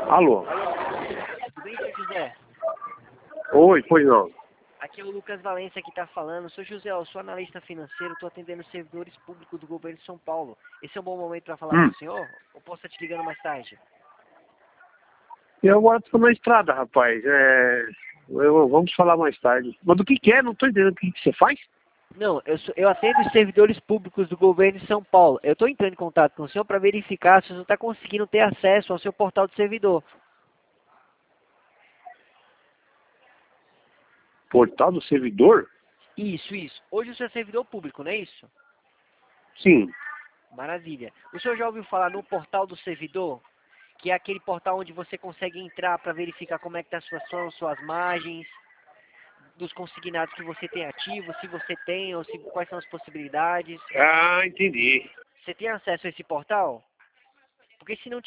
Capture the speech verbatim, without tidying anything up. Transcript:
Alô? Tudo bem, seu José? Oi, pois não. Aqui é o Lucas Valença que está falando. Sou José, eu sou analista financeiro, estou atendendo servidores públicos do governo de São Paulo. Esse é um bom momento para falar Hum. com o senhor? Ou posso estar te ligando mais tarde? Eu agora estou na estrada, rapaz. É... eu- vamos falar mais tarde. Mas do que que é? Não estou entendendo o que que você faz? Não, eu, sou, eu atendo os servidores públicos do governo de São Paulo. Eu estou entrando em contato com o senhor para verificar se o senhor está conseguindo ter acesso ao seu portal de servidor. Portal do servidor? Isso, isso. Hoje o senhor é servidor público, não é isso? Sim. Maravilha. O senhor já ouviu falar no portal do servidor? Que é aquele portal onde você consegue entrar para verificar como é que está a situação, suas margens, dos consignados que você tem ativos, se você tem ou se, quais são as possibilidades. Ah, entendi. Você tem acesso a esse portal? Porque se não